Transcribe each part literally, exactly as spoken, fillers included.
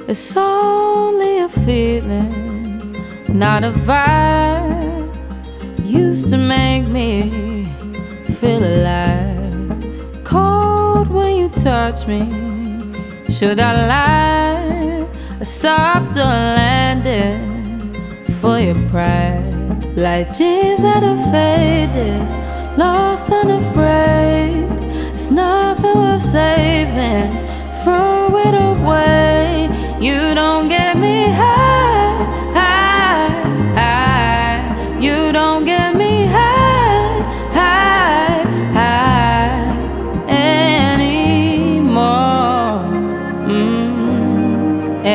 It's only a feeling, not a vibe. Used to make me feel alive. Cold when you touch me. Should I lie? A softer landing for your pride. Like jeans that are faded, lost and afraid. It's nothing worth saving. Throw it away. You don't get me high, high, high. You don't get me high, high, high anymore, mm,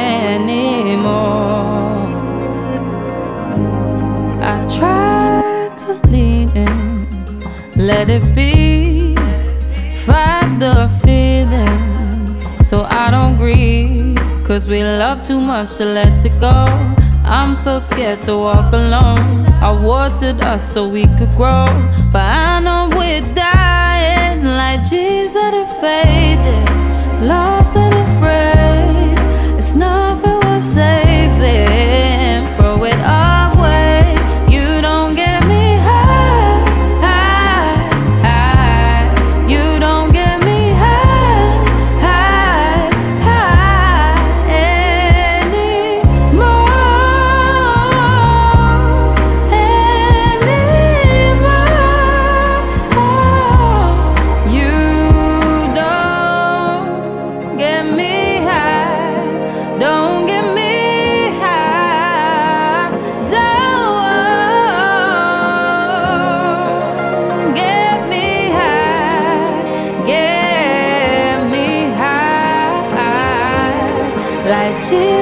anymore. I tried to lean in, let it be, fight the feeling so I don't grieve. Cause we love too much to let it go. I'm so scared to walk alone. I watered us so we could grow, but I know we're dying like jeans that are faded, lost and afraid. It's nothing worth saving. Throw it away. You don't get me high, high, high. You don't get me high, high, high anymore, anymore. You don't get me high, don't get me high, don't get me high, get me high like you.